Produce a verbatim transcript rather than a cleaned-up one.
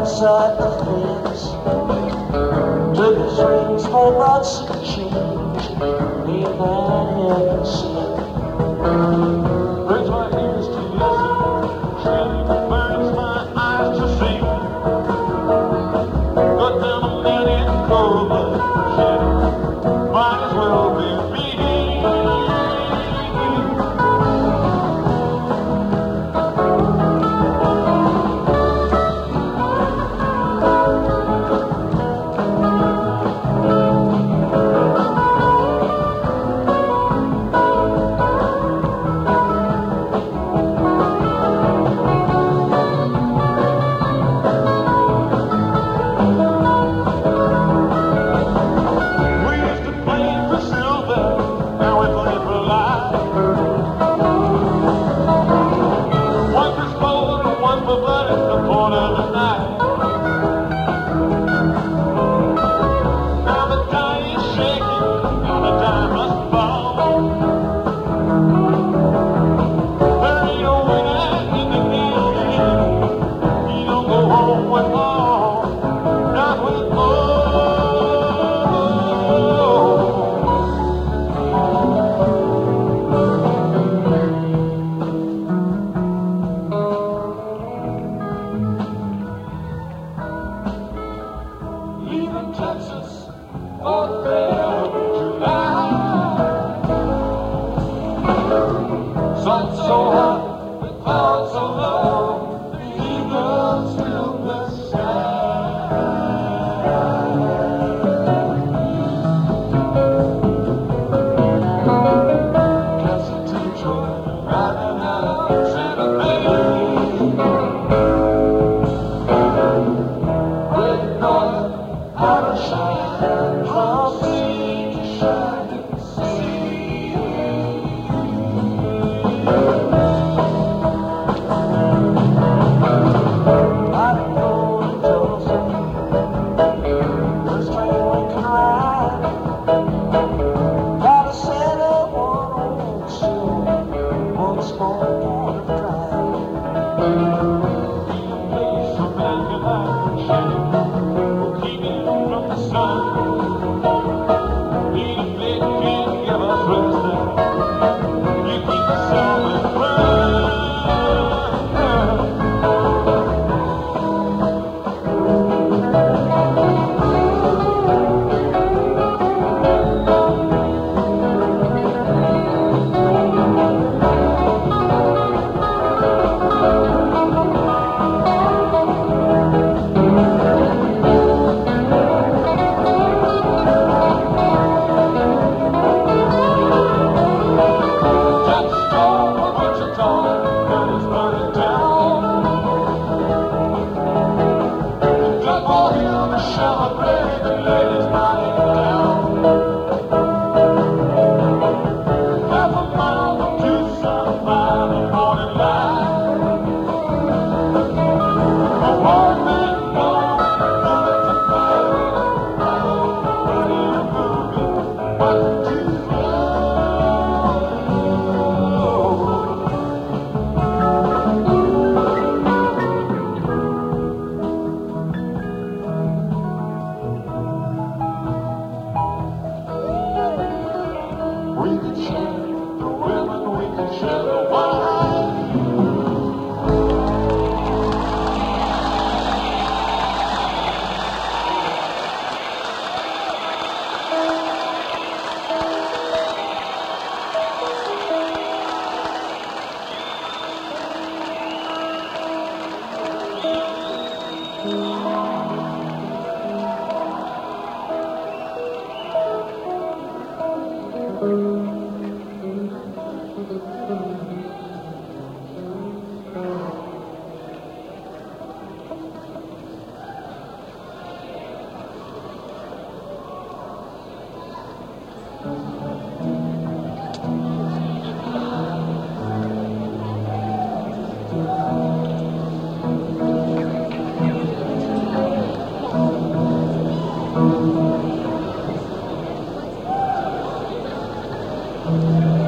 outside the fence. Took his rings for lots of change. He got heaven sent. Brings my ears to listen, shame burns my eyes to see. Got down a man in cold blood, might as well be me. Texas, oh, there tonight. Sun so hot, the clouds so low, the eagles fill the sky. Castle to Troy, riding out of Santa Fe. Great North, out of shine, from sea to shining sea. I don't know in Tulsa, first train we can ride. Got a set of one old shoe, one small port of drive. Need a place for man life and shade, will keep it from the sun. Need a big kid, give us rest now. You keep the summer burning. We can share the women, we can share the wine. Thank you.